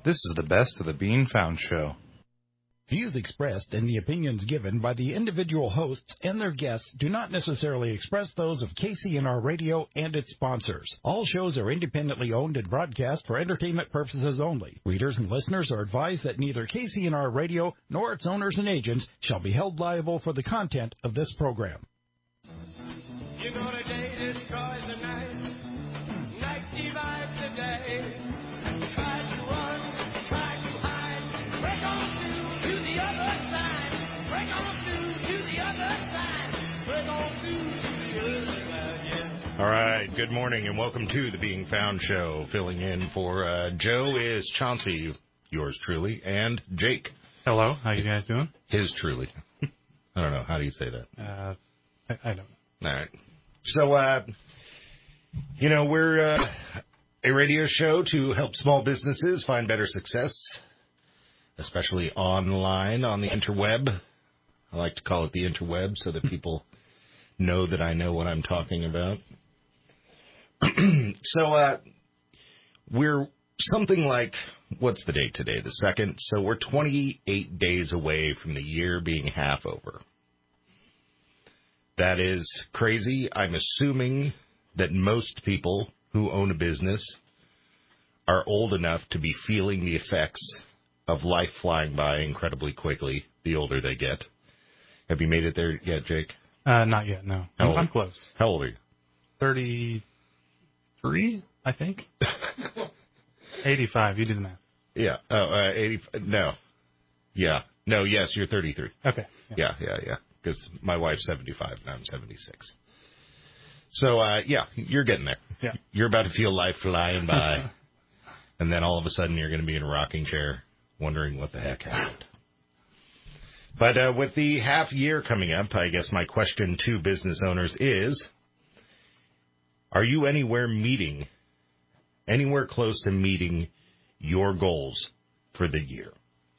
This is the Best of the Being Found show. Views expressed and the opinions given by the individual hosts and their guests do not necessarily express those of KCNR Radio and its sponsors. All shows are independently owned and broadcast for entertainment purposes only. Readers and listeners are advised that neither KCNR Radio nor its owners and agents shall be held liable for the content of this program. You're gonna day destroys the night, night divides the day. Try to run, try to hide, break on through to the other side, break on through to the other side, break on through to the other side, yeah. All right, good morning and welcome to the Being Found show. Filling in for Joe is Chauncey, yours truly, and Jake. Hello, how you guys doing? His truly. I don't know, how do you say that? I don't know. All right. So, we're a radio show to help small businesses find better success, especially online on the interweb. I like to call it the interweb so that people know that I know what I'm talking about. So, we're something like, what's the date today? The 2nd. So we're 28 days away from the year being half over. That is crazy. I'm assuming that most people who own a business are old enough to be feeling the effects of life flying by incredibly quickly the older they get. Have you made it there yet, Jake? Not yet, no. I'm close. How old are you? 33, I think. 85, you do the math. Yeah. 80. No. Yeah. No, yes, you're 33. Okay. Yeah. Because my wife's 75 and I'm 76. So, you're getting there. Yeah. You're about to feel life flying by, and then all of a sudden you're going to be in a rocking chair wondering what the heck happened. But with the half year coming up, I guess my question to business owners is, are you anywhere close to meeting your goals for the year?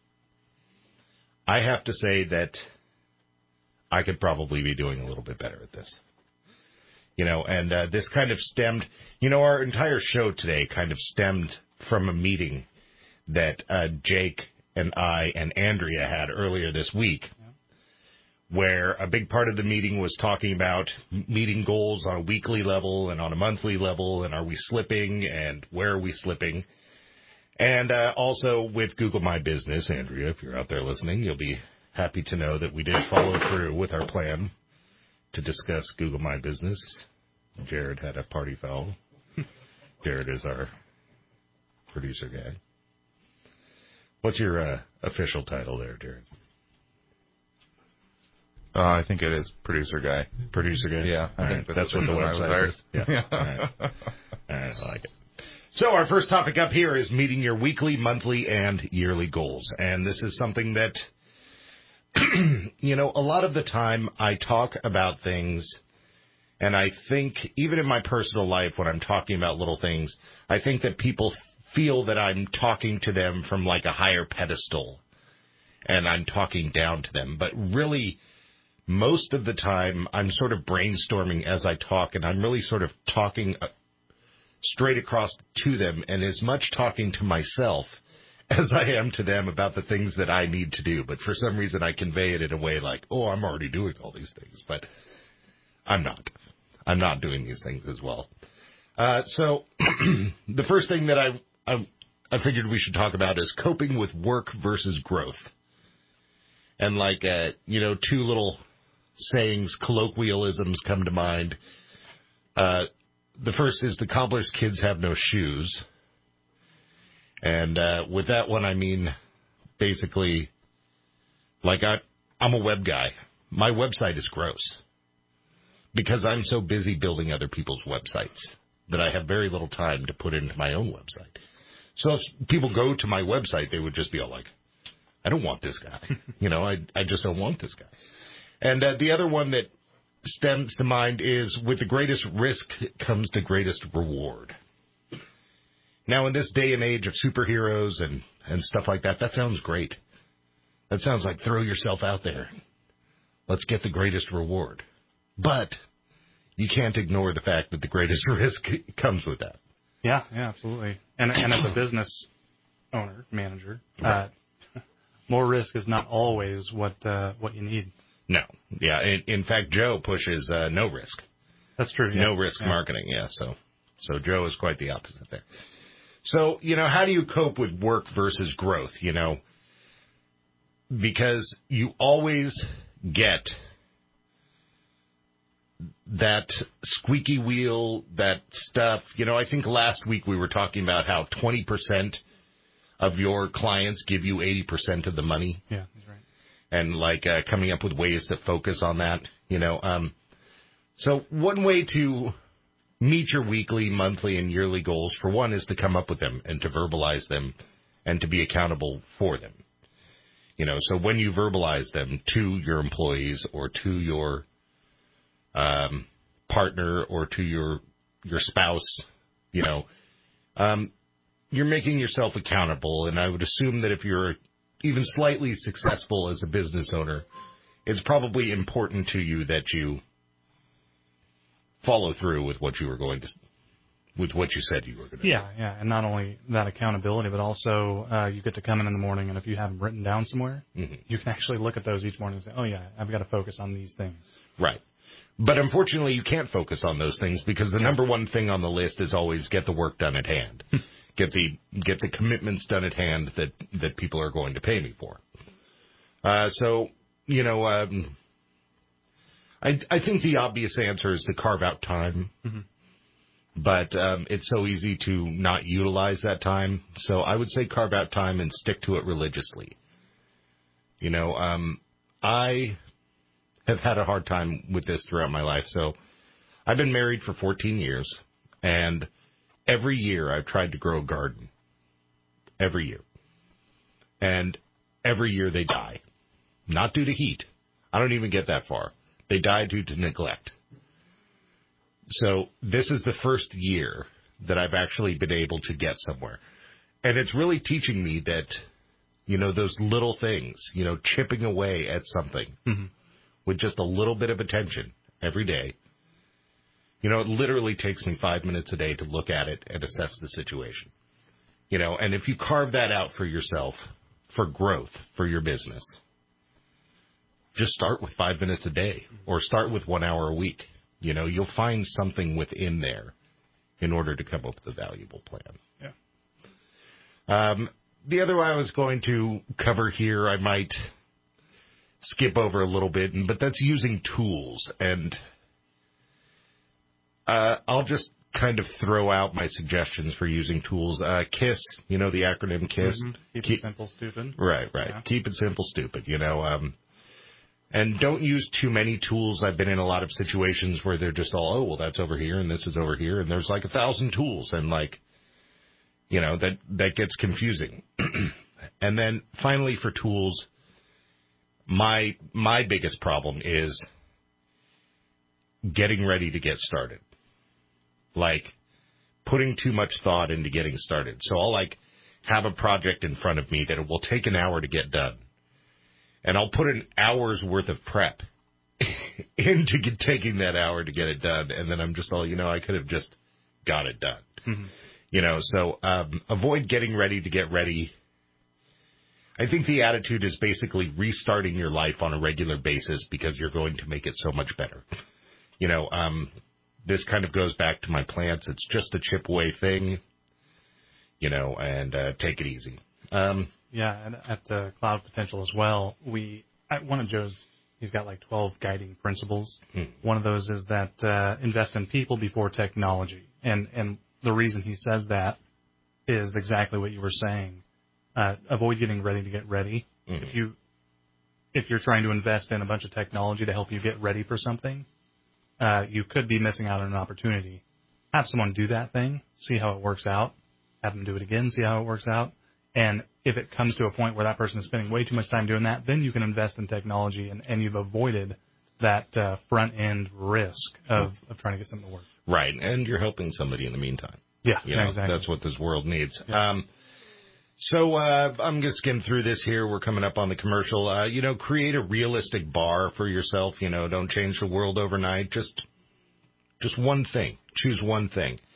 I have to say that I could probably be doing a little bit better at this. And this kind of stemmed, our entire show today kind of stemmed from a meeting that Jake and I and Andrea had earlier this week, where a big part of the meeting was talking about meeting goals on a weekly level and on a monthly level, and are we slipping, and where are we slipping? And also with Google My Business, Andrea, if you're out there listening, you'll be happy to know that we did follow through with our plan to discuss Google My Business. Jared had a party foul. Jared is our producer guy. What's your official title there, Jared? I think it is producer guy. Producer guy? Yeah. I think that's what the website is. Yeah. All right. I like it. So our first topic up here is meeting your weekly, monthly, and yearly goals. And this is something that, a lot of the time I talk about things, and I think even in my personal life when I'm talking about little things, I think that people feel that I'm talking to them from like a higher pedestal and I'm talking down to them. But really, most of the time I'm sort of brainstorming as I talk, and I'm really sort of talking straight across to them, and as much talking to myself as I am to them about the things that I need to do. But for some reason I convey it in a way like, oh, I'm already doing all these things. But I'm not. I'm not doing these things as well. So the first thing that I figured we should talk about is coping with work versus growth. And like, two little sayings, colloquialisms come to mind. The first is the cobbler's kids have no shoes. And with that one, I mean, basically, like I'm a web guy. My website is gross because I'm so busy building other people's websites that I have very little time to put into my own website. So if people go to my website, they would just be all like, I don't want this guy. I just don't want this guy. And the other one that stems to mind is with the greatest risk comes the greatest reward. Now, in this day and age of superheroes and stuff like that, that sounds great. That sounds like throw yourself out there. Let's get the greatest reward. But you can't ignore the fact that the greatest risk comes with that. Yeah, absolutely. And as a business, owner, manager, more risk is not always what you need. No. Yeah. In fact, Joe pushes no risk. That's true. Yeah. No risk marketing. Yeah. So Joe is quite the opposite there. So, how do you cope with work versus growth, Because you always get that squeaky wheel, that stuff. I think last week we were talking about how 20% of your clients give you 80% of the money. Yeah, that's right. And coming up with ways to focus on that, So one way to meet your weekly, monthly, and yearly goals, for one, is to come up with them and to verbalize them and to be accountable for them. So when you verbalize them to your employees or to your partner or to your spouse, you're making yourself accountable. And I would assume that if you're even slightly successful as a business owner, it's probably important to you that you follow through with what you said you were going to do. Yeah. And not only that accountability, but also you get to come in the morning, and if you have them written down somewhere, you can actually look at those each morning and say, oh, yeah, I've got to focus on these things. Right. But unfortunately, you can't focus on those things because the number one thing on the list is always get the work done at hand. Get the commitments done at hand that people are going to pay me for. I think the obvious answer is to carve out time. Mm-hmm. But it's so easy to not utilize that time. So I would say carve out time and stick to it religiously. I have had a hard time with this throughout my life. So I've been married for 14 years, and every year I've tried to grow a garden. Every year. And every year they die. Not due to heat. I don't even get that far. They die due to neglect. So this is the first year that I've actually been able to get somewhere. And it's really teaching me that, those little things, chipping away at something with just a little bit of attention every day. It literally takes me 5 minutes a day to look at it and assess the situation. And if you carve that out for yourself, for growth, for your business, just start with 5 minutes a day or start with 1 hour a week. You'll find something within there in order to come up with a valuable plan. Yeah. The other one I was going to cover here, I might skip over a little bit, but that's using tools. And I'll just kind of throw out my suggestions for using tools. KISS, the acronym KISS. Mm-hmm. Keep it simple, stupid. Right. Yeah. Keep it simple, stupid. And don't use too many tools. I've been in a lot of situations where they're just all, oh, well, that's over here and this is over here. And there's 1,000 tools. And that gets confusing. And then finally for tools, my biggest problem is getting ready to get started. Putting too much thought into getting started. So I'll have a project in front of me that it will take an hour to get done. And I'll put an hour's worth of prep into taking that hour to get it done. And then I'm just all, I could have just got it done. Mm-hmm. So avoid getting ready to get ready. I think the attitude is basically restarting your life on a regular basis because you're going to make it so much better. This kind of goes back to my plants. It's just a chip away thing, and take it easy. Yeah, and at Cloud Potential as well, one of Joe's, he's got 12 guiding principles. One of those is that invest in people before technology. And the reason he says that is exactly what you were saying. Avoid getting ready to get ready. Mm-hmm. If you're trying to invest in a bunch of technology to help you get ready for something, you could be missing out on an opportunity. Have someone do that thing, see how it works out. Have them do it again, see how it works out. And if it comes to a point where that person is spending way too much time doing that, then you can invest in technology and you've avoided that front-end risk of trying to get something to work. Right, and you're helping somebody in the meantime. Yeah, exactly. That's what this world needs. Yeah. So I'm going to skim through this here. We're coming up on the commercial. Create a realistic bar for yourself. Don't change the world overnight. Just one thing. Choose one thing.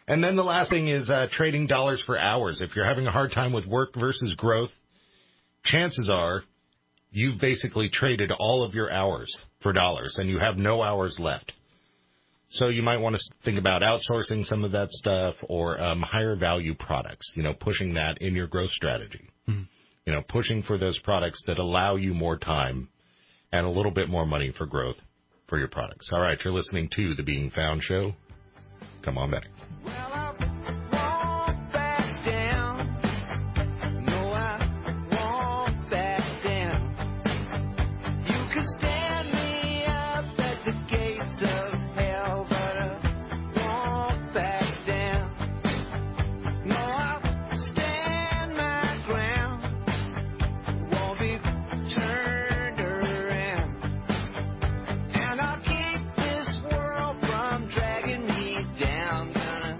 And then the last thing is trading dollars for hours. If you're having a hard time with work versus growth, chances are you've basically traded all of your hours for dollars, and you have no hours left. So you might want to think about outsourcing some of that stuff or higher value products, pushing that in your growth strategy. Mm-hmm. Pushing for those products that allow you more time and a little bit more money for growth for your products. All right, you're listening to The Being Found Show. Come on back. Well, I won't back down. No, I won't back down. You can stand me up at the gates of hell, but I won't back down. No, I'll stand my ground. Won't be turned around. And I'll keep this world from dragging me down.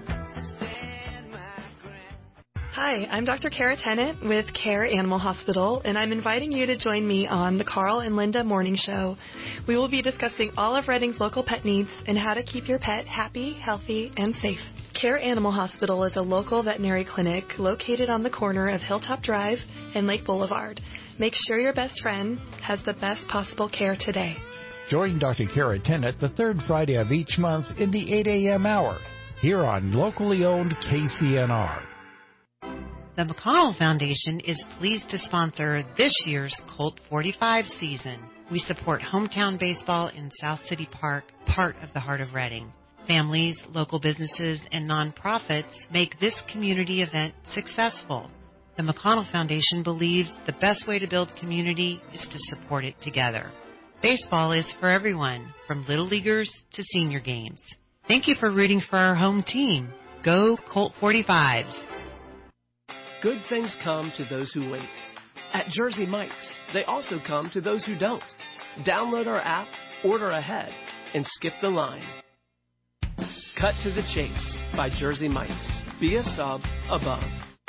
Hi, I'm Dr. Kara Tennant with Care Animal Hospital, and I'm inviting you to join me on the Carl and Linda Morning Show. We will be discussing all of Reading's local pet needs and how to keep your pet happy, healthy, and safe. Care Animal Hospital is a local veterinary clinic located on the corner of Hilltop Drive and Lake Boulevard. Make sure your best friend has the best possible care today. Join Dr. Kara Tennant the third Friday of each month in the 8 a.m. hour here on locally owned KCNR. The McConnell Foundation is pleased to sponsor this year's Colt 45 season. We support hometown baseball in South City Park, part of the heart of Reading. Families, local businesses, and nonprofits make this community event successful. The McConnell Foundation believes the best way to build community is to support it together. Baseball is for everyone, from little leaguers to senior games. Thank you for rooting for our home team. Go Colt 45s. Good things come to those who wait. At Jersey Mike's, they also come to those who don't. Download our app, order ahead, and skip the line. Cut to the Chase by Jersey Mike's. Be a sub above.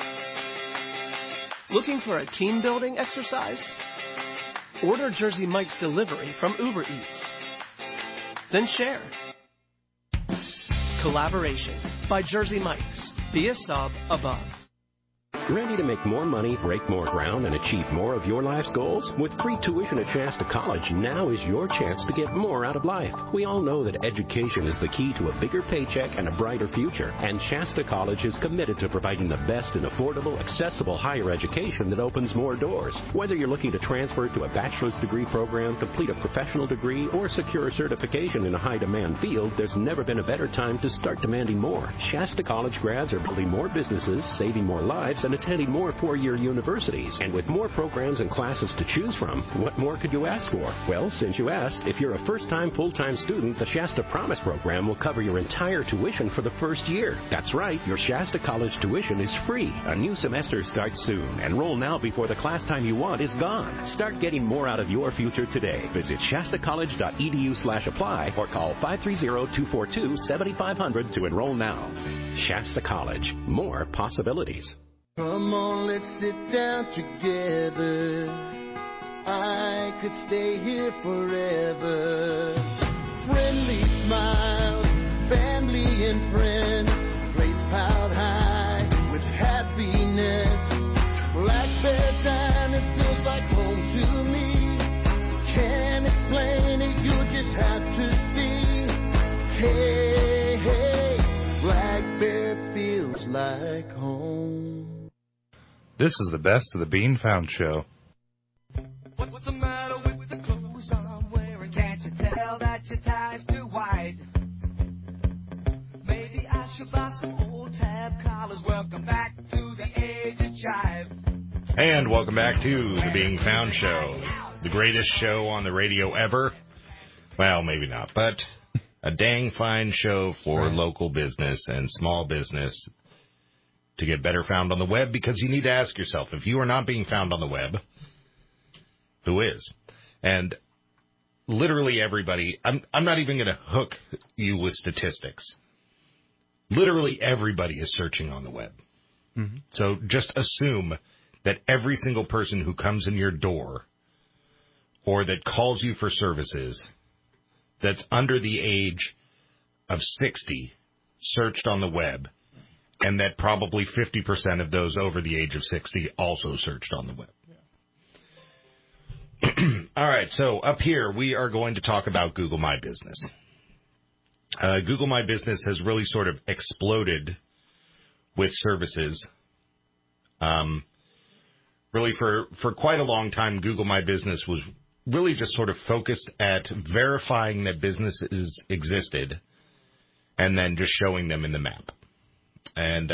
Looking for a team building exercise? Order Jersey Mike's delivery from Uber Eats. Then share. Collaboration by Jersey Mike's. Be a sub above. Ready to make more money, break more ground, and achieve more of your life's goals? With free tuition at Shasta College, now is your chance to get more out of life. We all know that education is the key to a bigger paycheck and a brighter future, and Shasta College is committed to providing the best in affordable, accessible higher education that opens more doors. Whether you're looking to transfer to a bachelor's degree program, complete a professional degree, or secure a certification in a high-demand field, there's never been a better time to start demanding more. Shasta College grads are building more businesses, saving more lives, and attending more four-year universities. And with more programs and classes to choose from, what more could you ask for? Well, since you asked, if you're a first-time full-time student, the Shasta Promise program will cover your entire tuition for the first year. That's right, your Shasta College tuition is free. A new semester starts soon. Enroll now before the class time you want is gone. Start getting more out of your future today. Visit shastacollege.edu/apply or call 530-242-7500 to enroll now. Shasta College. More possibilities. Come on, let's sit down together. I could stay here forever. Friendly smiles, family and friends, place piled high with happiness. Black Bear Diner feels like home to me. Can't explain it, you just have to see. Hey, hey, Black Bear feels like home. This is the best of the Being Found Show. What's the matter with the clothes I'm wearing? Can't you tell that your tie's too wide? Maybe I should buy some old tab collars. Welcome back to the age of jive. And welcome back to the Being Found Show, the greatest show on the radio ever. Well, maybe not, but a dang fine show for local business and small business to get better found on the web, because you need to ask yourself, if you are not being found on the web, who is? And literally everybody, I'm not even going to hook you with statistics. Literally everybody is searching on the web. Mm-hmm. So just assume that every single person who comes in your door or that calls you for services that's under the age of 60 searched on the web and that probably 50% of those over the age of 60 also searched on the web. Yeah. All right, so up here, we are going to talk about Google My Business. Google My Business has really sort of exploded with services. Really, for quite a long time, Google My Business was really just sort of focused at verifying that businesses existed and then just showing them in the map. And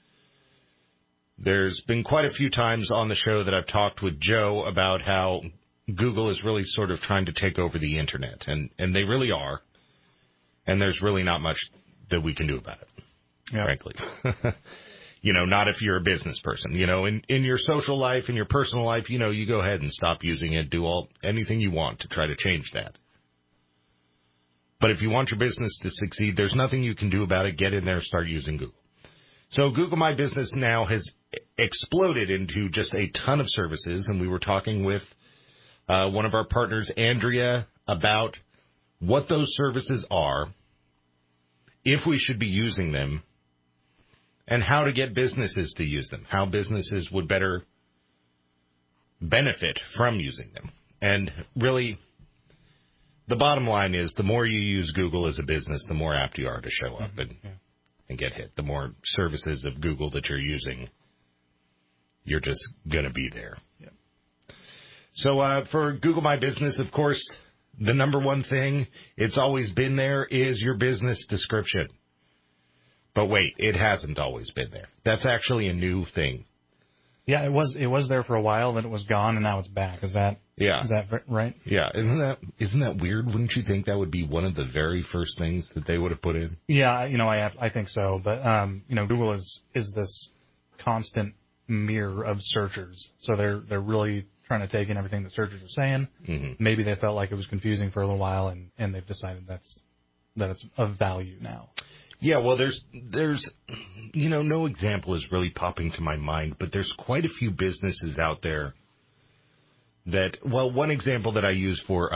there's been quite a few times on the show that I've talked with Joe about how Google is really sort of trying to take over the Internet, and they really are. And there's really not much that we can do about it, frankly. Not if you're a business person. In your social life, in your personal life, you go ahead and stop using it, do anything you want to try to change that. But if you want your business to succeed, there's nothing you can do about it. Get in there and start using Google. So Google My Business now has exploded into just a ton of services, and we were talking with one of our partners, Andrea, about what those services are, if we should be using them, and how to get businesses to use them, how businesses would better benefit from using them. And really, the bottom line is the more you use Google as a business, the more apt you are to show up and get hit. The more services of Google that you're using, you're just going to be there. Yep. So for Google My Business, of course, the number one thing, it's always been there, is your business description. But wait, it hasn't always been there. That's actually a new thing. Yeah, it was there for a while, then it was gone, and now it's back. Is that right? Yeah, isn't that weird? Wouldn't you think that would be one of the very first things that they would have put in? Yeah, I think so. But Google is this constant mirror of searchers, so they're really trying to take in everything that searchers are saying. Mm-hmm. Maybe they felt like it was confusing for a little while, and they've decided that it's of value now. Yeah, well, there's no example is really popping to my mind, but there's quite a few businesses out there that, well, one example that I use for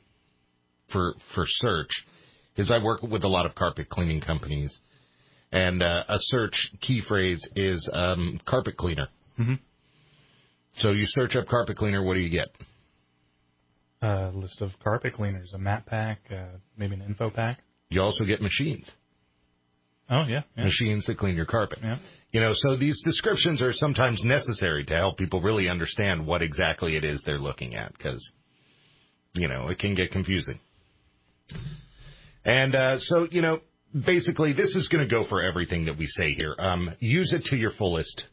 search is I work with a lot of carpet cleaning companies, and a search key phrase is carpet cleaner. Mm-hmm. So you search up carpet cleaner, what do you get? A list of carpet cleaners, a map pack, maybe an info pack. You also get machines. Oh, yeah. Machines that clean your carpet. Yeah. So these descriptions are sometimes necessary to help people really understand what exactly it is they're looking at, because, it can get confusing. And so, basically this is going to go for everything that we say here. Use it to your fullest.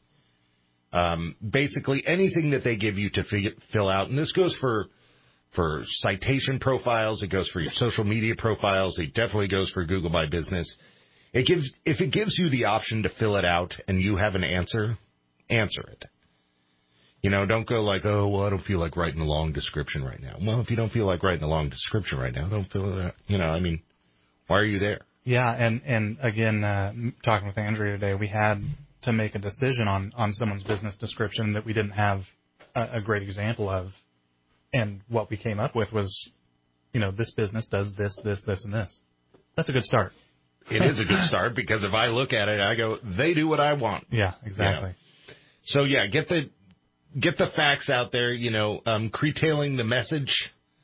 Basically anything that they give you to fill out, and this goes for citation profiles, it goes for your social media profiles, it definitely goes for Google My Business. If it gives you the option to fill it out and you have an answer it. Don't go like, oh, well, I don't feel like writing a long description right now. Well, if you don't feel like writing a long description right now, don't fill it out. Why are you there? Yeah, and again, talking with Andrea today, we had to make a decision on someone's business description that we didn't have a great example of. And what we came up with was, this business does this, this, this, and this. That's a good start. It is a good start, because if I look at it, I go, they do what I want. Yeah, exactly. So, yeah, get the facts out there. Curtailing the message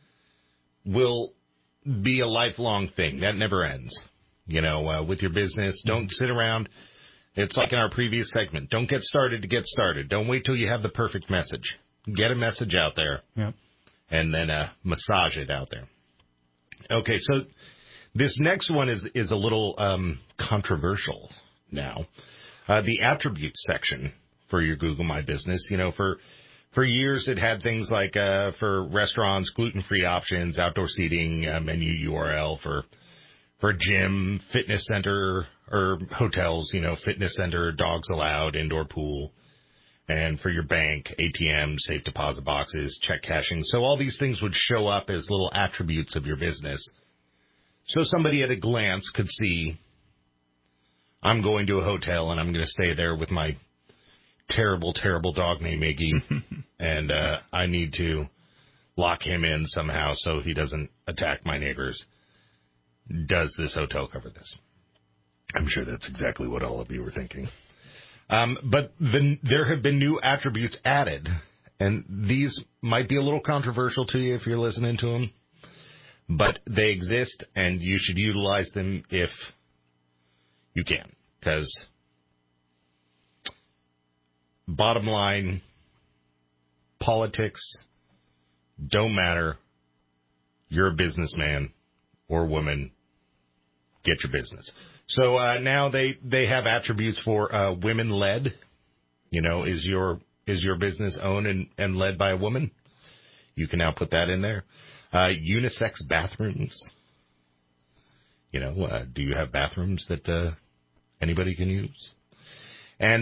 will be a lifelong thing. That never ends. With your business, don't sit around. It's like in our previous segment. Don't get started to get started. Don't wait till you have the perfect message. Get a message out there. Yep. And then massage it out there. Okay, so this next one is a little controversial now. The attributes section for your Google My Business. For years it had things like for restaurants, gluten-free options, outdoor seating, menu URL for gym, fitness center, or hotels, fitness center, dogs allowed, indoor pool. And for your bank, ATM, safe deposit boxes, check cashing. So all these things would show up as little attributes of your business. So somebody at a glance could see, I'm going to a hotel and I'm going to stay there with my terrible, terrible dog named Iggy. And I need to lock him in somehow so he doesn't attack my neighbors. Does this hotel cover this? I'm sure that's exactly what all of you were thinking. But there have been new attributes added, and these might be a little controversial to you if you're listening to them, but they exist, and you should utilize them if you can, because bottom line, politics don't matter. You're a businessman or woman. Get your business. So now they have attributes for women-led. You know, is your business owned and led by a woman? You can now put that in there. Unisex bathrooms. You know, do you have bathrooms that anybody can use? And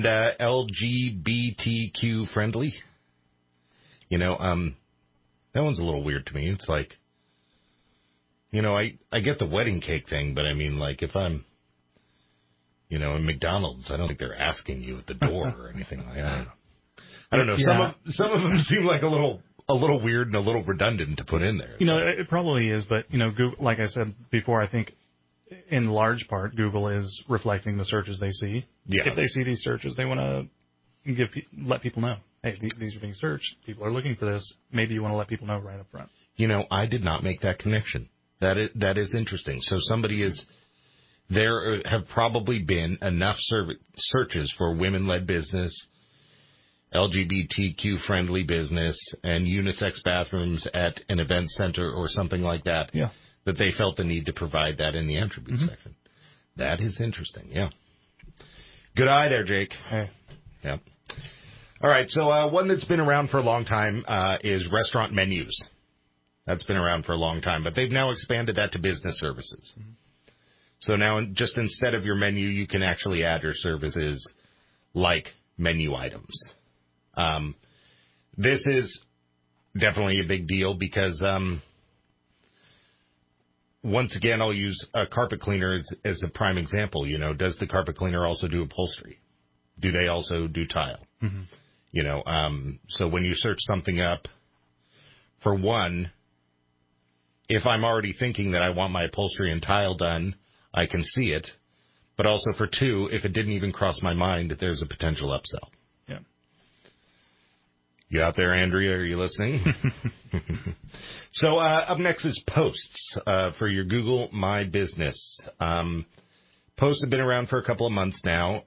LGBTQ friendly. You know, that one's a little weird to me. It's like, you know, I get the wedding cake thing, but I mean, like, if I'm, you know, in McDonald's, I don't think they're asking you at the door or anything like that. I don't know. Yeah. Some of them seem like a little weird and a little redundant to put in there. You know, it probably is, but, you know, Google, like I said before, I think in large part Google is reflecting the searches they see. Yeah. If they see these searches, they want to let people know, hey, these are being searched. People are looking for this. Maybe you want to let people know right up front. You know, I did not make that connection. That is interesting. So there have probably been enough searches for women-led business, LGBTQ-friendly business, and unisex bathrooms at an event center or something like that, that they felt the need to provide that in the attribute section. That is interesting, yeah. Good eye there, Jake. Hey. Yeah. All right, so one that's been around for a long time is restaurant menus. That's been around for a long time, but they've now expanded that to business services. So now just instead of your menu, you can actually add your services like menu items. This is definitely a big deal because, once again, I'll use a carpet cleaner as a prime example. You know, does the carpet cleaner also do upholstery? Do they also do tile? Mm-hmm. You know, so when you search something up, for one, if I'm already thinking that I want my upholstery and tile done, I can see it. But also for two, if it didn't even cross my mind, there's a potential upsell. Yeah. You out there, Andrea? Are you listening? So up next is posts for your Google My Business. Posts have been around for a couple of months now.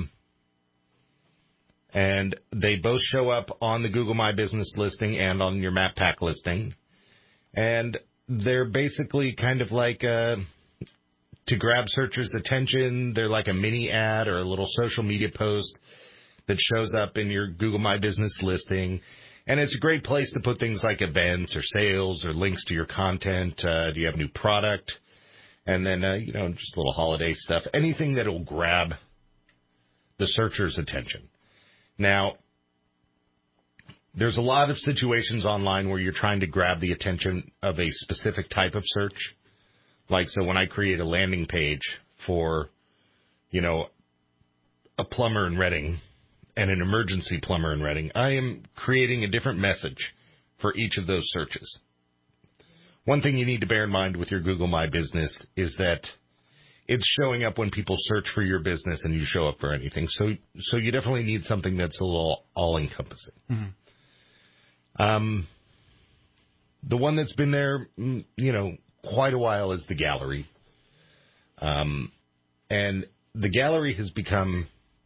And they both show up on the Google My Business listing and on your Map Pack listing. And they're basically kind of like to grab searchers' attention. They're like a mini ad or a little social media post that shows up in your Google My Business listing. And it's a great place to put things like events or sales or links to your content. Do you have a new product? And then, you know, just a little holiday stuff. Anything that will grab the searcher's attention. Now, there's a lot of situations online where you're trying to grab the attention of a specific type of search. Like, so when I create a landing page for, you know, a plumber in Reading and an emergency plumber in Reading, I am creating a different message for each of those searches. One thing you need to bear in mind with your Google My Business is that it's showing up when people search for your business and you show up for anything. So you definitely need something that's a little all-encompassing. Mm-hmm. The one that's been there, you know, quite a while is the gallery. And the gallery has become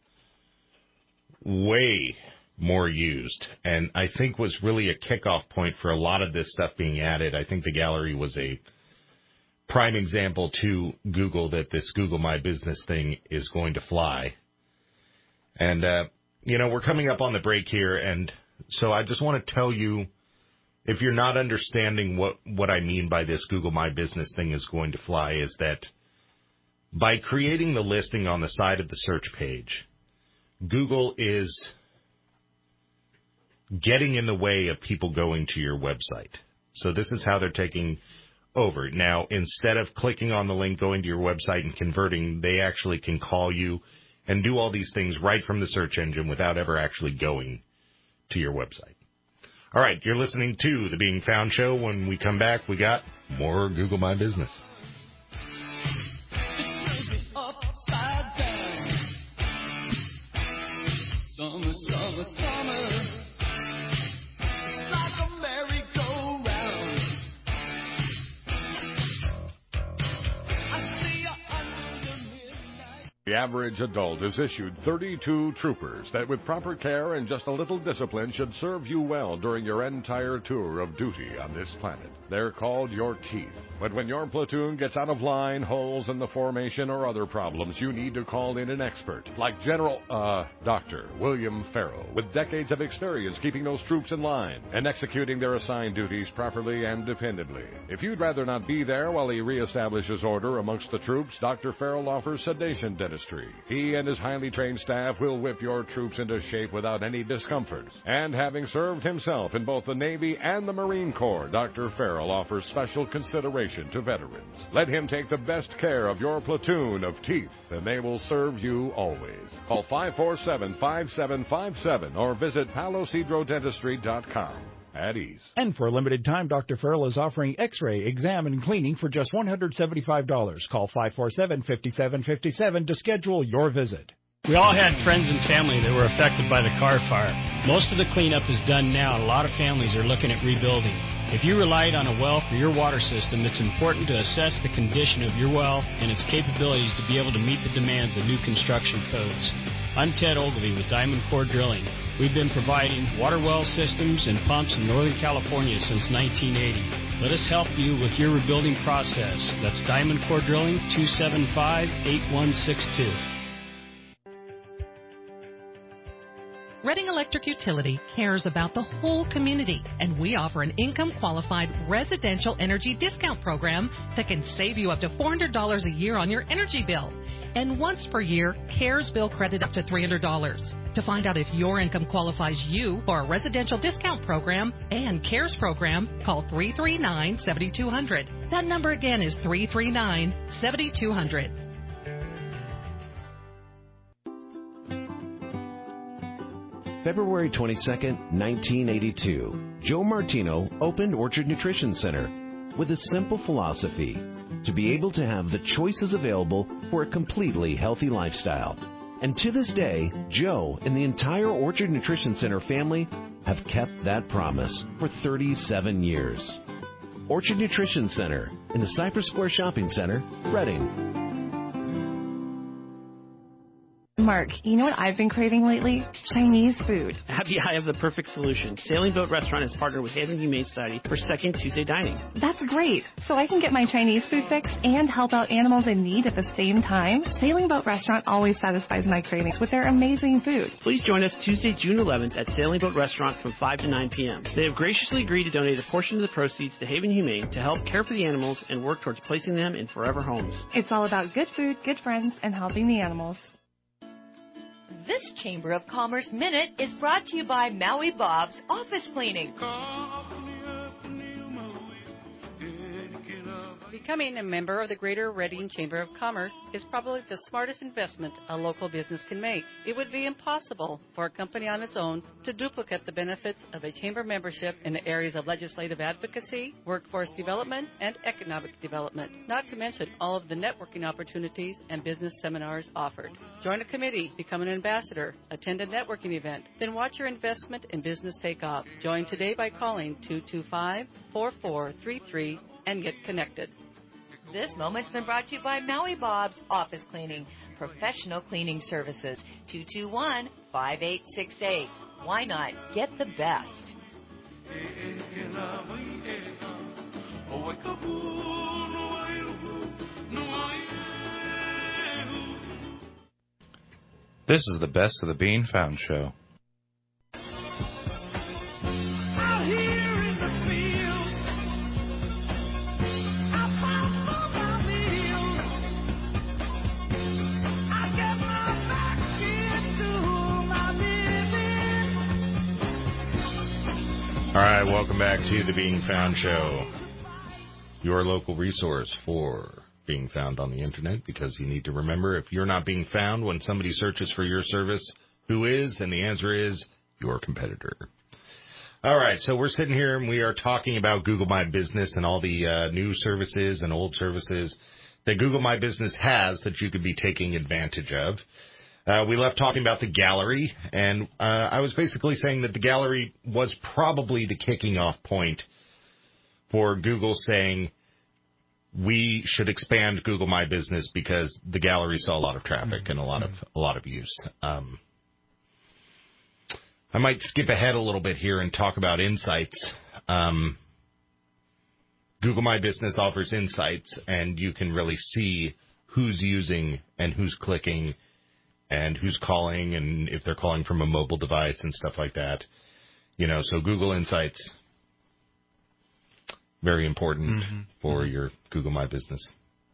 way more used, and I think was really a kickoff point for a lot of this stuff being added. I think the gallery was a prime example to Google that this Google My Business thing is going to fly. And, you know, we're coming up on the break here, and so I just want to tell you, if you're not understanding what I mean by this Google My Business thing is going to fly, is that by creating the listing on the side of the search page, Google is getting in the way of people going to your website. So this is how they're taking over. Now, instead of clicking on the link, going to your website and converting, they actually can call you and do all these things right from the search engine without ever actually going to your website. All right, you're listening to The Being Found Show. When we come back, we got more Google My Business. Summer, summer, summer. It's like a merry-go-round. I see you under the midnight. The average adult is issued 32 troopers that with proper care and just a little discipline should serve you well during your entire tour of duty on this planet. They're called your teeth. But when your platoon gets out of line, holes in the formation, or other problems, you need to call in an expert, like Dr. William Farrell, with decades of experience keeping those troops in line and executing their assigned duties properly and dependably. If you'd rather not be there while he reestablishes order amongst the troops, Dr. Farrell offers sedation dentistry. He and his highly trained staff will whip your troops into shape without any discomfort. And having served himself in both the Navy and the Marine Corps, Dr. Farrell offers special consideration to veterans. Let him take the best care of your platoon of teeth, and they will serve you always. Call 547-5757 or visit palocedrodentistry.com. At ease. And for a limited time, Dr. Farrell is offering X-ray, exam, and cleaning for just $175. Call 547-5757 to schedule your visit. We all had friends and family that were affected by the car fire. Most of the cleanup is done now, and a lot of families are looking at rebuilding. If you relied on a well for your water system, it's important to assess the condition of your well and its capabilities to be able to meet the demands of new construction codes. I'm Ted Ogilvie with Diamond Core Drilling. We've been providing water well systems and pumps in Northern California since 1980. Let us help you with your rebuilding process. That's Diamond Core Drilling, 275-8162. Reading Electric Utility cares about the whole community, and we offer an income-qualified residential energy discount program that can save you up to $400 a year on your energy bill. And once per year, CARES bill credit up to $300. To find out if your income qualifies you for a residential discount program and CARES program, call 339-7200. That number again is 339-7200. February 22nd, 1982, Joe Martino opened Orchard Nutrition Center with a simple philosophy: to be able to have the choices available for a completely healthy lifestyle. And to this day, Joe and the entire Orchard Nutrition Center family have kept that promise for 37 years. Orchard Nutrition Center in the Cypress Square Shopping Center, Reading. Mark, you know what I've been craving lately? Chinese food. Abby, I have the perfect solution. Sailing Boat Restaurant has partnered with Haven Humane Society for Second Tuesday Dining. That's great. So I can get my Chinese food fix and help out animals in need at the same time? Sailing Boat Restaurant always satisfies my cravings with their amazing food. Please join us Tuesday, June 11th at Sailing Boat Restaurant from 5 to 9 p.m. They have graciously agreed to donate a portion of the proceeds to Haven Humane to help care for the animals and work towards placing them in forever homes. It's all about good food, good friends, and helping the animals. This Chamber of Commerce Minute is brought to you by Maui Bob's Office Cleaning. Becoming a member of the Greater Reading Chamber of Commerce is probably the smartest investment a local business can make. It would be impossible for a company on its own to duplicate the benefits of a chamber membership in the areas of legislative advocacy, workforce development, and economic development, not to mention all of the networking opportunities and business seminars offered. Join a committee, become an ambassador, attend a networking event, then watch your investment in business take off. Join today by calling 225-4433 and get connected. This moment's been brought to you by Maui Bob's Office Cleaning, professional cleaning services, 221-5868. Why not get the best? This is the Best of the Bean Found Show. All right, welcome back to the Being Found Show, your local resource for being found on the internet, because you need to remember, if you're not being found when somebody searches for your service, who is? And the answer is your competitor. All right, so we're sitting here and we are talking about Google My Business and all the new services and old services that Google My Business has that you could be taking advantage of. We left talking about the gallery, and I was basically saying that the gallery was probably the kicking off point for Google saying we should expand Google My Business because the gallery saw a lot of traffic and a lot of use. I might skip ahead a little bit here and talk about insights. Google My Business offers insights, and you can really see who's using and who's clicking and who's calling, and if they're calling from a mobile device and stuff like that. So Google Insights, very important for your Google My Business.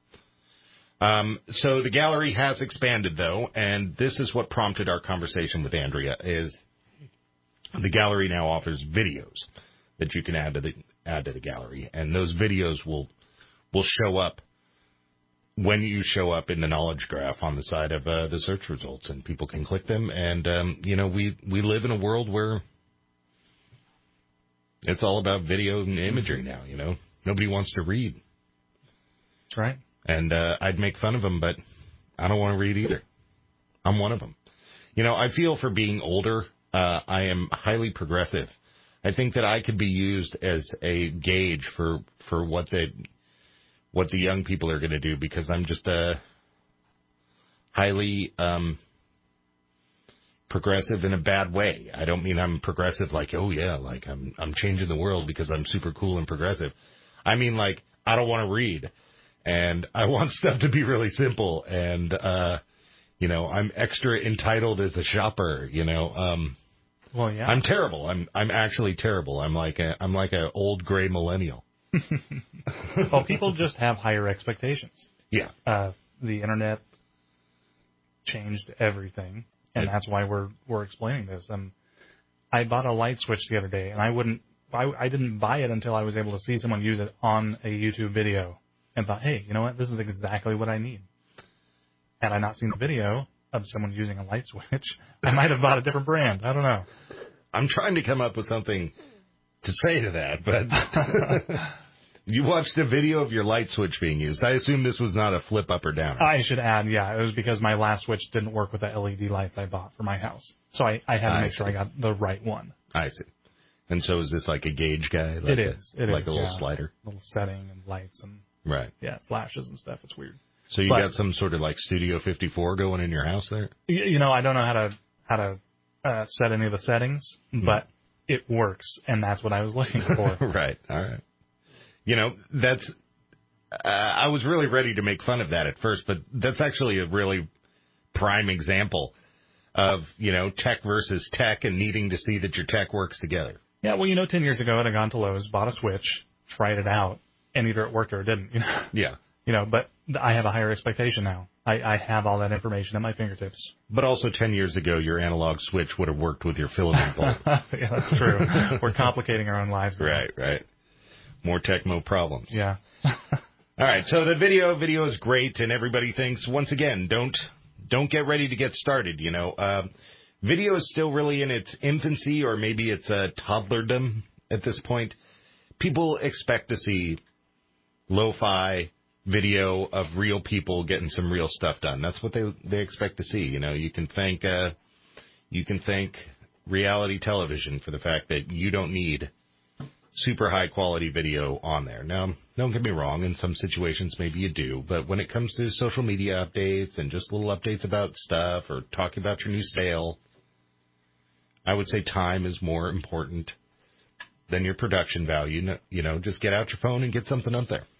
So the gallery has expanded, though, and this is what prompted our conversation with Andrea, is the gallery now offers videos that you can add to the gallery, and those videos will show up when you show up in the knowledge graph on the side of the search results, and people can click them. And, we live in a world where it's all about video and imagery now, Nobody wants to read. That's right. And I'd make fun of them, but I don't want to read either. I'm one of them. I feel for being older, I am highly progressive. I think that I could be used as a gauge for what the young people are going to do, because I'm just highly progressive in a bad way. I don't mean I'm progressive like, oh yeah, like I'm changing the world because I'm super cool and progressive. I mean, like, I don't want to read, and I want stuff to be really simple, and I'm extra entitled as a shopper. Well, yeah. I'm terrible. I'm actually terrible. I'm like a old gray millennial. Well, people just have higher expectations. Yeah. The internet changed everything, and that's why we're explaining this. I bought a light switch the other day, and I didn't buy it until I was able to see someone use it on a YouTube video, and thought, hey, you know what? This is exactly what I need. Had I not seen the video of someone using a light switch, I might have bought a different brand. I don't know. I'm trying to come up with something to say to that, but you watched a video of your light switch being used. I assume this was not a flip up or down. I should add, it was because my last switch didn't work with the LED lights I bought for my house. So I had to make sure I got the right one. I see. And so is this like a gauge guy? Like it is. Like a little slider? Little setting and lights and right. Yeah, flashes and stuff. It's weird. So you got some sort of like Studio 54 going in your house there? I don't know how to set any of the settings, but it works, and that's what I was looking for. Right. All right. That's I was really ready to make fun of that at first, but that's actually a really prime example of, tech versus tech and needing to see that your tech works together. Yeah, well, 10 years ago, I'd have gone to Lowe's, bought a switch, tried it out, and either it worked or it didn't. Yeah. But I have a higher expectation now. I have all that information at my fingertips. But also 10 years ago, your analog switch would have worked with your filament bulb. Yeah, that's true. We're complicating our own lives now. Right. More tech, more problems. Yeah. All right, so the video is great, and everybody thinks, once again, don't get ready to get started, Video is still really in its infancy, or maybe it's a toddlerdom at this point. People expect to see lo-fi video of real people getting some real stuff done. That's what they expect to see. You can thank reality television for the fact that you don't need super high quality video on there. Now, don't get me wrong, in some situations maybe you do, but when it comes to social media updates and just little updates about stuff or talking about your new sale, I would say time is more important than your production value. Just get out your phone and get something up there.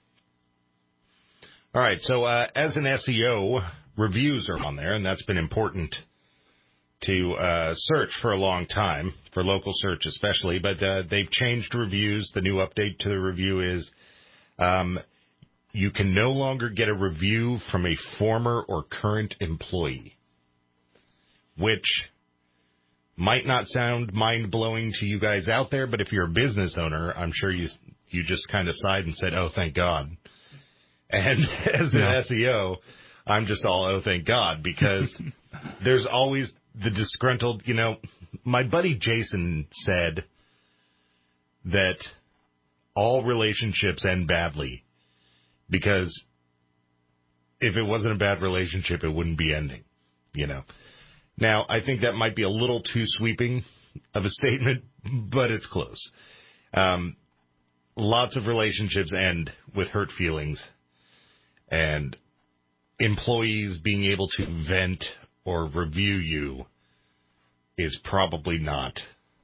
All right, so as an SEO, reviews are on there, and that's been important to search for a long time, for local search especially, but they've changed reviews. The new update to the review is you can no longer get a review from a former or current employee, which might not sound mind-blowing to you guys out there, but if you're a business owner, I'm sure you just kind of sighed and said, oh, thank God. And as an SEO, I'm just all, oh, thank God, because there's always the disgruntled, my buddy Jason said that all relationships end badly because if it wasn't a bad relationship, it wouldn't be ending. you know. Now, I think that might be a little too sweeping of a statement, but it's close. Lots of relationships end with hurt feelings, and employees being able to vent or review you is probably not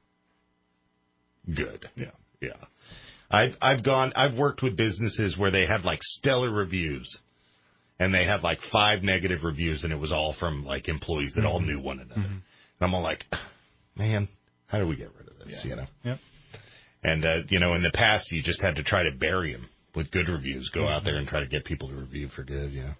good. Yeah. I've worked with businesses where they had like stellar reviews, and they had like 5 negative reviews, and it was all from like employees that all knew one another. And I'm all like, man, how do we get rid of this? You know? Yep. And you know, in the past, you just had to try to bury them with good reviews. Go out there and try to get people to review for good. You know.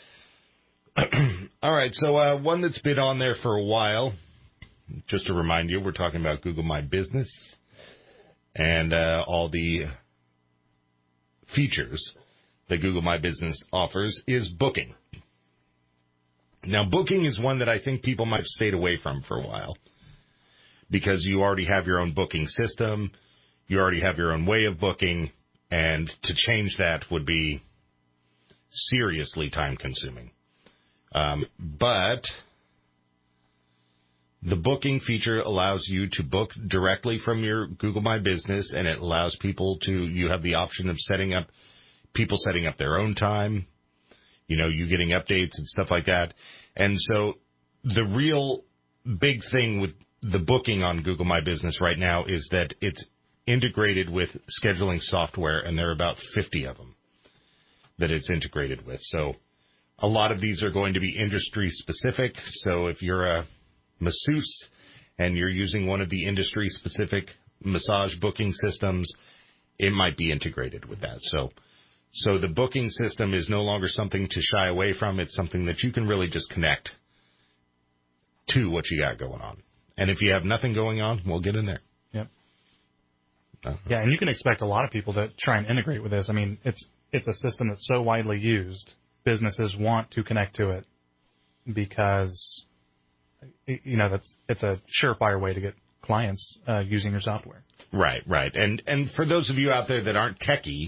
All right, so one that's been on there for a while. Just to remind you, we're talking about Google My Business and all the features that Google My Business offers is booking. Now, booking is one that I think people might have stayed away from for a while because you already have your own booking system, you already have your own way of booking, and to change that would be seriously time-consuming. But the booking feature allows you to book directly from your Google My Business, and it allows people to, you have the option of setting up their own time, you know, you getting updates and stuff like that. And so the real big thing with the booking on Google My Business right now is that it's integrated with scheduling software, and there are about 50 of them that it's integrated with. So a lot of these are going to be industry specific. So if you're a masseuse and you're using one of the industry specific massage booking systems, it might be integrated with that. So the booking system is no longer something to shy away from. It's something that you can really just connect to what you got going on. And if you have nothing going on, we'll get in there. Yep. Yeah, and you can expect a lot of people to try and integrate with this. I mean, it's a system that's so widely used. Businesses want to connect to it because, you know, it's a surefire way to get clients using your software. Right. And for those of you out there that aren't techie,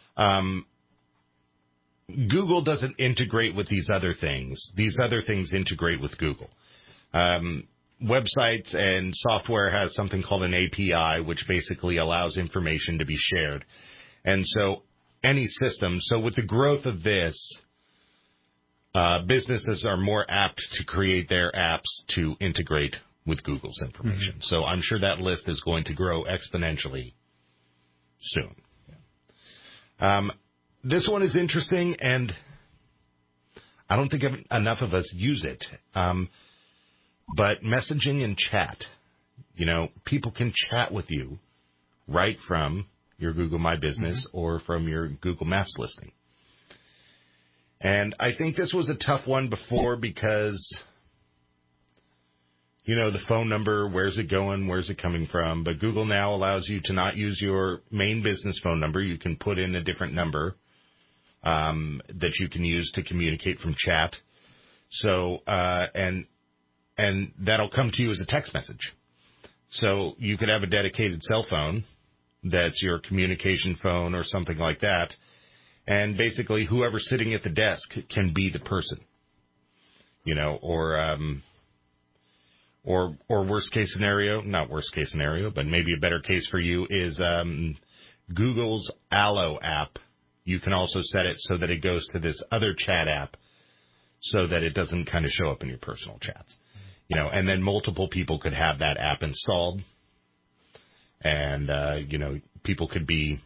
Google doesn't integrate with these other things. These other things integrate with Google. Websites and software has something called an API, which basically allows information to be shared. And so any system, so with the growth of this, businesses are more apt to create their apps to integrate with Google's information. So I'm sure that list is going to grow exponentially soon. This one is interesting, and I don't think enough of us use it. But messaging and chat, you know, people can chat with you right from your Google My Business or from your Google Maps listing. And I think this was a tough one before because, you know, the phone number, where's it going, where's it coming from? But Google now allows you to not use your main business phone number. You can put in a different number that you can use to communicate from chat. So, and that'll come to you as a text message. So you could have a dedicated cell phone that's your communication phone or something like that. And basically whoever's sitting at the desk can be the person, you know, or worst case scenario, not worst case scenario, but maybe a better case for you is Google's Allo app. You can also set it so that it goes to this other chat app so that it doesn't kind of show up in your personal chats. You know, and then multiple people could have that app installed, and you know, people could be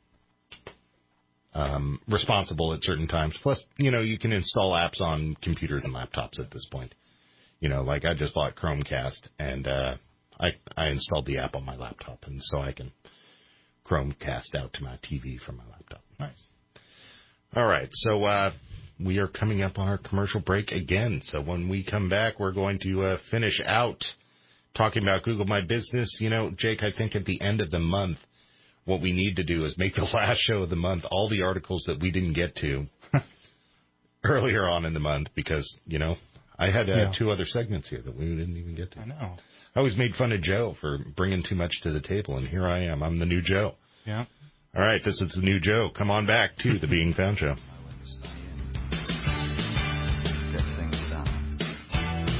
responsible at certain times. Plus, you know, you can install apps on computers and laptops at this point. You know, like I just bought Chromecast, and I installed the app on my laptop, and so I can Chromecast out to my TV from my laptop. Nice. All right, so we are coming up on our commercial break again. So when we come back, we're going to finish out talking about Google My Business. You know, Jake, I think at the end of the month, what we need to do is make the last show of the month all the articles that we didn't get to earlier on in the month because, you know, I had 2 other segments here that we didn't even get to. I know. I always made fun of Joe for bringing too much to the table, and here I am. I'm the new Joe. Yeah. All right, this is the new Joe. Come on back to the Being Found Show.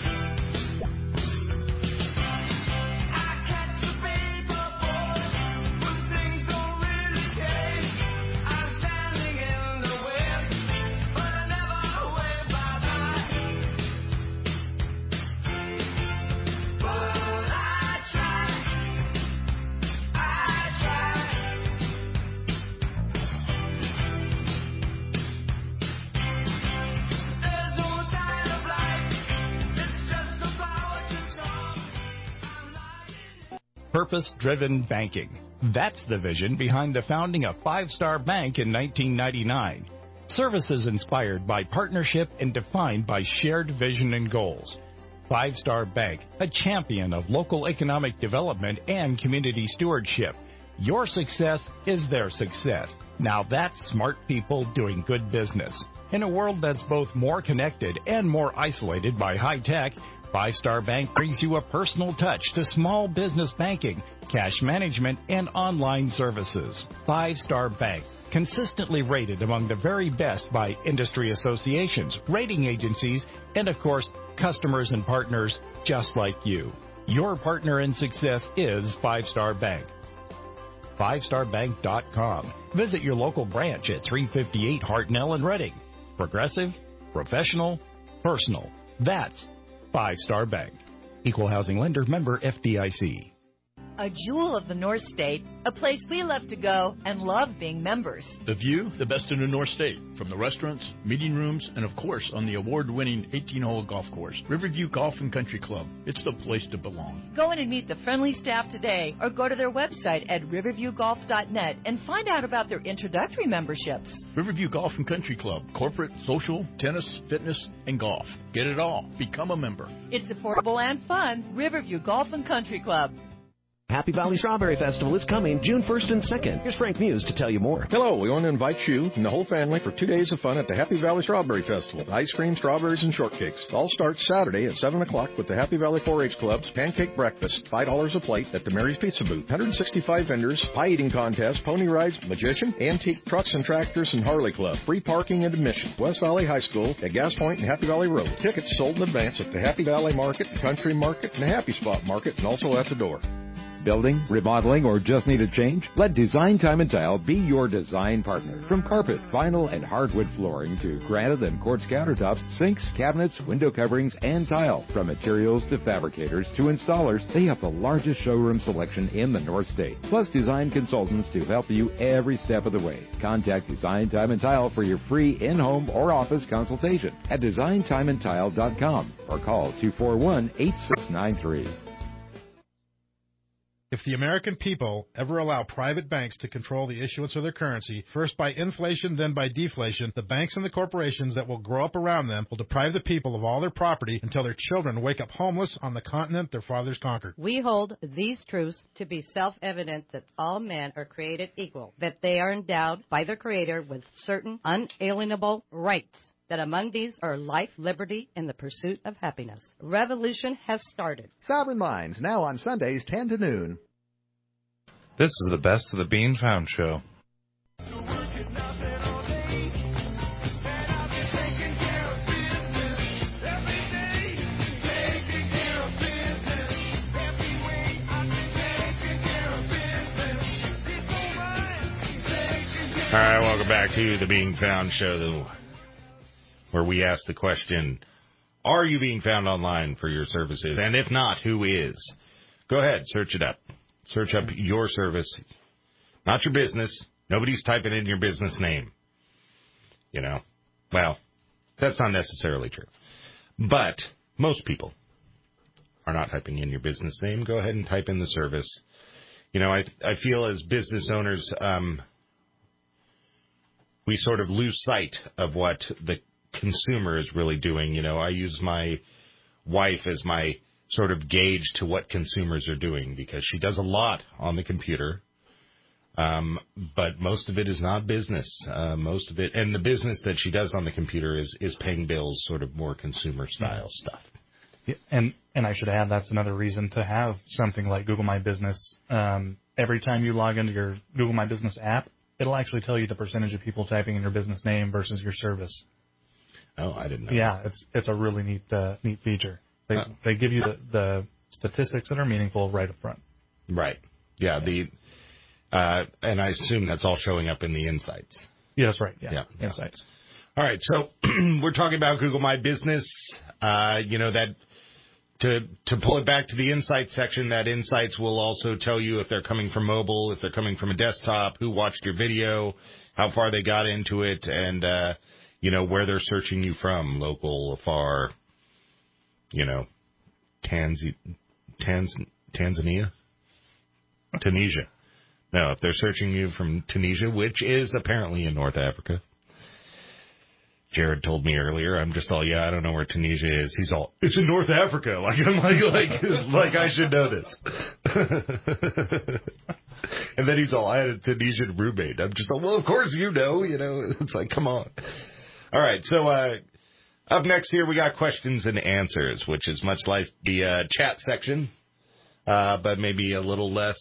Purpose-driven banking. That's the vision behind the founding of Five Star Bank in 1999. Services inspired by partnership and defined by shared vision and goals. Five Star Bank, a champion of local economic development and community stewardship. Your success is their success. Now that's smart people doing good business. In a world that's both more connected and more isolated by high tech, Five Star Bank brings you a personal touch to small business banking, cash management, and online services. Five Star Bank, consistently rated among the very best by industry associations, rating agencies, and of course, customers and partners just like you. Your partner in success is Five Star Bank. FiveStarBank.com. Visit your local branch at 358 Hartnell in Reading. Progressive, professional, personal. That's Five Star Bank. Equal housing lender, member FDIC. A jewel of the North State, a place we love to go and love being members. The view, the best in the North State, from the restaurants, meeting rooms, and of course on the award-winning 18-hole golf course, Riverview Golf and Country Club. It's the place to belong. Go in and meet the friendly staff today or go to their website at riverviewgolf.net and find out about their introductory memberships. Riverview Golf and Country Club, corporate, social, tennis, fitness, and golf. Get it all. Become a member. It's affordable and fun. Riverview Golf and Country Club. Happy Valley Strawberry Festival is coming June 1st and 2nd. Here's Frank Muse to tell you more. Hello, we want to invite you and the whole family for 2 days of fun at the Happy Valley Strawberry Festival. Ice cream, strawberries, and shortcakes. It all starts Saturday at 7 o'clock with the Happy Valley 4-H Club's pancake breakfast, $5 a plate at the Mary's Pizza Booth. 165 vendors, pie eating contest, pony rides, magician, antique trucks and tractors, and Harley Club. Free parking and admission. West Valley High School at Gas Point and Happy Valley Road. Tickets sold in advance at the Happy Valley Market, the Country Market, and the Happy Spot Market, and also at the door. Building, remodeling, or just need a change? Let Design Time and Tile be your design partner. From carpet, vinyl, and hardwood flooring to granite and quartz countertops, sinks, cabinets, window coverings, and tile. From materials to fabricators to installers, they have the largest showroom selection in the North State. Plus design consultants to help you every step of the way. Contact Design Time and Tile for your free in-home or office consultation at designtimeandtile.com or call 241-8693. If the American people ever allow private banks to control the issuance of their currency, first by inflation, then by deflation, the banks and the corporations that will grow up around them will deprive the people of all their property until their children wake up homeless on the continent their fathers conquered. We hold these truths to be self-evident that all men are created equal, that they are endowed by their Creator with certain unalienable rights, that among these are life, liberty, and the pursuit of happiness. Revolution has started. Sovereign Minds, now on Sundays 10 to noon. This is the Best of the Bean Found Show. All right, welcome back to the Being Found Show, where we ask the question, are you being found online for your services? And if not, who is? Go ahead, search it up. Search up your service, not your business. Nobody's typing in your business name. You know, well, that's not necessarily true. But most people are not typing in your business name. Go ahead and type in the service. You know, I feel as business owners, we sort of lose sight of what the consumer is really doing. You know, I use my wife as my sort of gauge to what consumers are doing because she does a lot on the computer, but most of it is not business. Most of it, and the business that she does on the computer is paying bills, sort of more consumer style stuff. Yeah, and I should add that's another reason to have something like Google My Business. Every time you log into your Google My Business app, it'll actually tell you the percentage of people typing in your business name versus your service. Oh, I didn't know. Yeah, it's a really neat feature. They give you the statistics that are meaningful right up front. Right. Yeah. And I assume that's all showing up in the insights. Yeah, that's right. Yeah. Insights. All right. So we're talking about Google My Business. You know, that to pull it back to the insights section, that insights will also tell you if they're coming from mobile, if they're coming from a desktop, who watched your video, how far they got into it, and, you know, where they're searching you from, local, far. You know, Tanzania? Tunisia. No, if they're searching you from Tunisia, which is apparently in North Africa. Jared told me earlier, I'm just all, I don't know where Tunisia is. He's all, it's in North Africa. Like, I'm like I should know this. And then he's all, I had a Tunisian roommate. I'm just like, well, of course you know. It's like, come on. All right, so up next here we got questions and answers, which is much like the chat section, but maybe a little less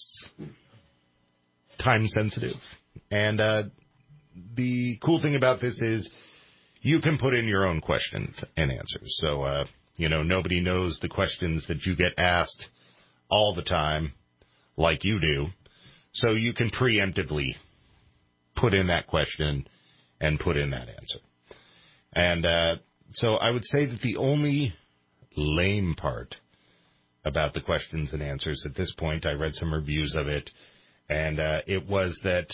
time sensitive. And the cool thing about this is you can put in your own questions and answers. So, nobody knows the questions that you get asked all the time like you do. So you can preemptively put in that question and put in that answer. And so I would say that the only lame part about the questions and answers at this point, I read some reviews of it, and it was that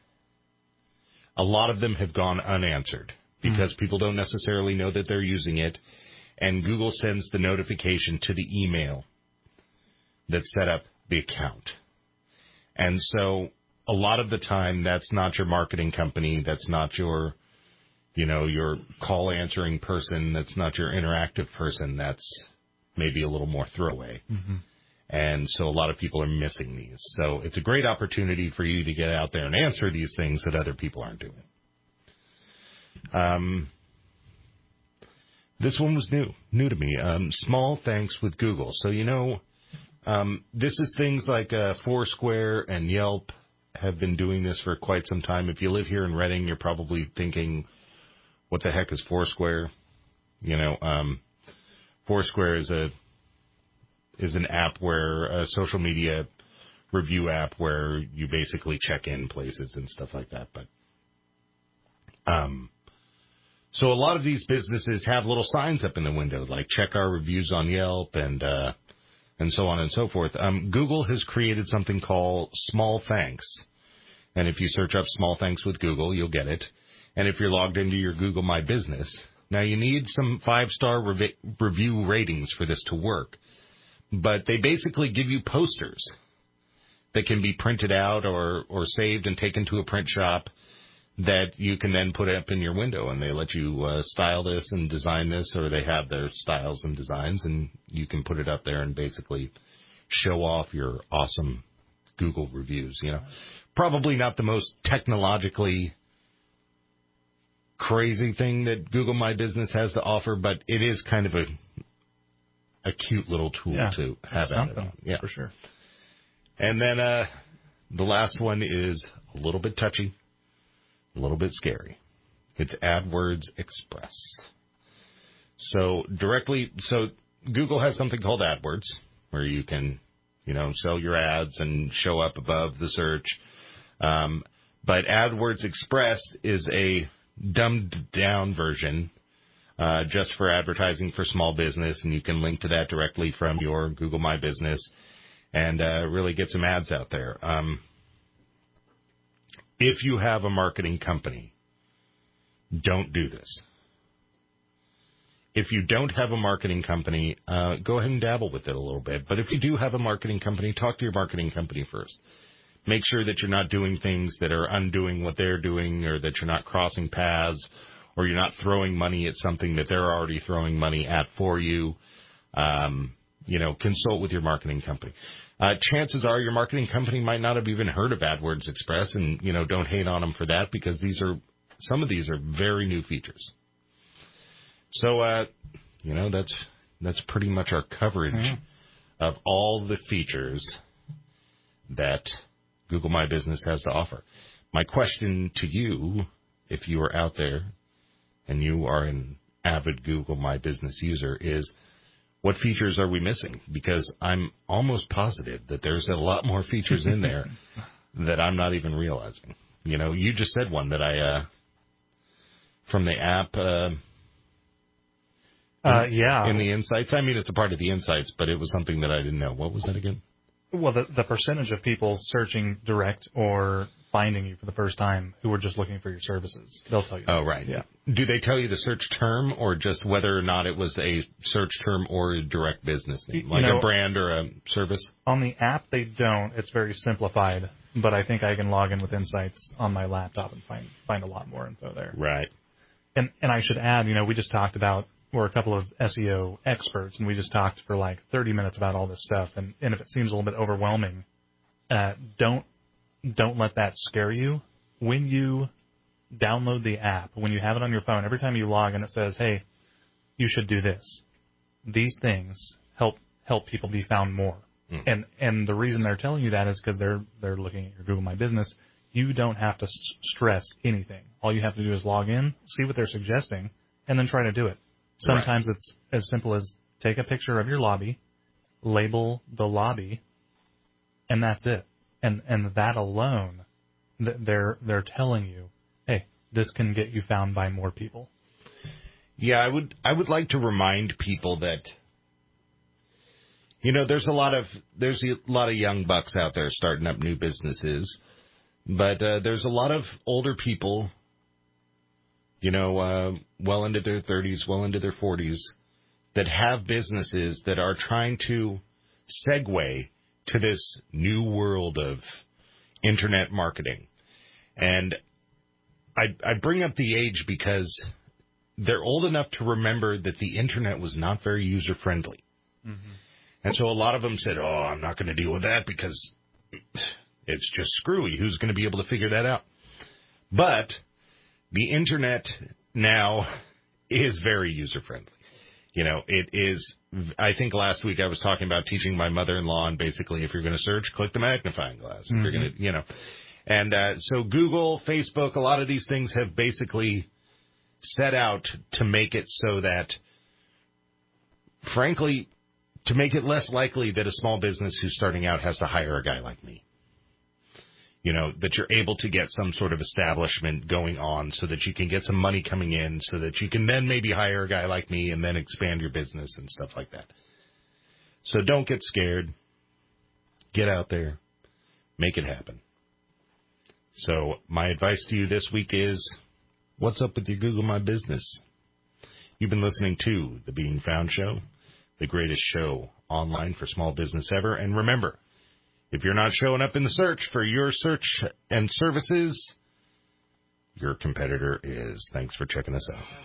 a lot of them have gone unanswered because people don't necessarily know that they're using it, and Google sends the notification to the email that set up the account. And so a lot of the time, that's not your marketing company. That's not your, your call answering person. That's not your interactive person. That's maybe a little more throwaway. Mm-hmm. And so a lot of people are missing these. So it's a great opportunity for you to get out there and answer these things that other people aren't doing. This one was new to me. Small thanks with Google. So, this is things like Foursquare and Yelp have been doing this for quite some time. If you live here in Reading, you're probably thinking, what the heck is Foursquare? Foursquare is an app where a social media review app where you basically check in places and stuff like that. But so a lot of these businesses have little signs up in the window, like check our reviews on Yelp and so on and so forth. Google has created something called Small Thanks. And if you search up Small Thanks with Google, you'll get it. And if you're logged into your Google My Business, now you need some 5-star review ratings for this to work. But they basically give you posters that can be printed out or saved and taken to a print shop that you can then put up in your window, and they let you style this and design this, or they have their styles and designs, and you can put it up there and basically show off your awesome Google reviews. Probably not the most technologically crazy thing that Google My Business has to offer, but it is kind of a cute little tool to have out of it. Yeah, for sure. And then the last one is a little bit touchy. A little bit scary. It's AdWords Express. So Google has something called AdWords where you can, sell your ads and show up above the search. But AdWords Express is a dumbed down version just for advertising for small business, and you can link to that directly from your Google My Business and really get some ads out there. If you have a marketing company, don't do this. If you don't have a marketing company, go ahead and dabble with it a little bit. But if you do have a marketing company, talk to your marketing company first. Make sure that you're not doing things that are undoing what they're doing, or that you're not crossing paths, or you're not throwing money at something that they're already throwing money at for you. Consult with your marketing company. Chances are your marketing company might not have even heard of AdWords Express, and, don't hate on them for that, because some of these are very new features. So, that's pretty much our coverage of all the features that Google My Business has to offer. My question to you, if you are out there and you are an avid Google My Business user, is what features are we missing? Because I'm almost positive that there's a lot more features in there that I'm not even realizing. You just said one that from the app. In the insights. I mean, it's a part of the insights, but it was something that I didn't know. What was that again? Well, the percentage of people searching direct or finding you for the first time who are just looking for your services. They'll tell you. Oh, right. Yeah. Do they tell you the search term or just whether or not it was a search term or a direct business name, like a brand or a service? On the app, they don't. It's very simplified, but I think I can log in with Insights on my laptop and find a lot more info there. Right. And I should add, we just talked about, we're a couple of SEO experts, and we just talked for like 30 minutes about all this stuff. And if it seems a little bit overwhelming, don't let that scare you. When you download the app, when you have it on your phone, every time you log in, it says, hey, you should do this. These things help people be found more. And the reason they're telling you that is because they're looking at your Google My Business. You don't have to stress anything. All you have to do is log in, see what they're suggesting, and then try to do it. Sometimes it's as simple as take a picture of your lobby, label the lobby, and that's it. And that alone, they're telling you, hey, this can get you found by more people. Yeah, I would like to remind people that, there's a lot of young bucks out there starting up new businesses, but there's a lot of older people, well into their 30s, well into their 40s, that have businesses that are trying to segue to this new world of internet marketing. And I bring up the age because they're old enough to remember that the internet was not very user-friendly. Mm-hmm. And so a lot of them said, I'm not going to deal with that because it's just screwy. Who's going to be able to figure that out? But the internet now is very user-friendly. It is, I think last week I was talking about teaching my mother-in-law, and basically if you're going to search, click the magnifying glass. If you're going to, And so Google, Facebook, a lot of these things have basically set out to make it so that, frankly, to make it less likely that a small business who's starting out has to hire a guy like me. That you're able to get some sort of establishment going on so that you can get some money coming in so that you can then maybe hire a guy like me and then expand your business and stuff like that. So don't get scared. Get out there. Make it happen. So my advice to you this week is, what's up with your Google My Business? You've been listening to The Being Found Show, the greatest show online for small business ever. And remember, if you're not showing up in the search for your search and services, your competitor is. Thanks for checking us out.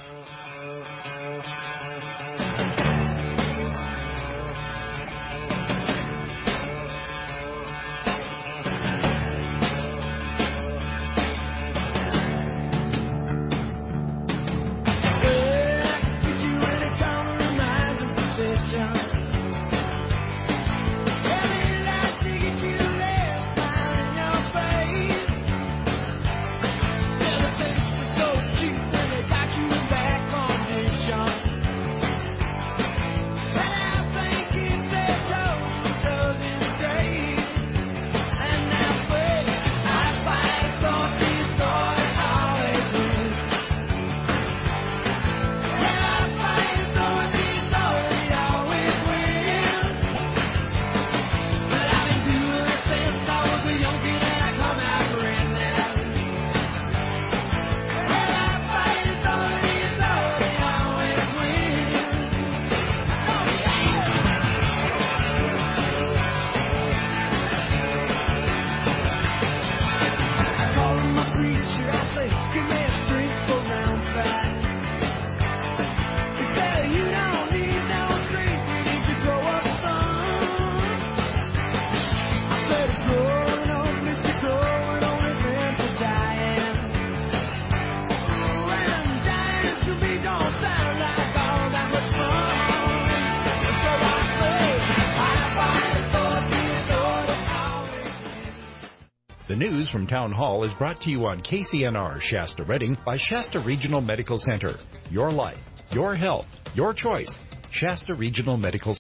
The news from Town Hall is brought to you on KCNR Shasta Redding by Shasta Regional Medical Center. Your life, your health, your choice. Shasta Regional Medical Center.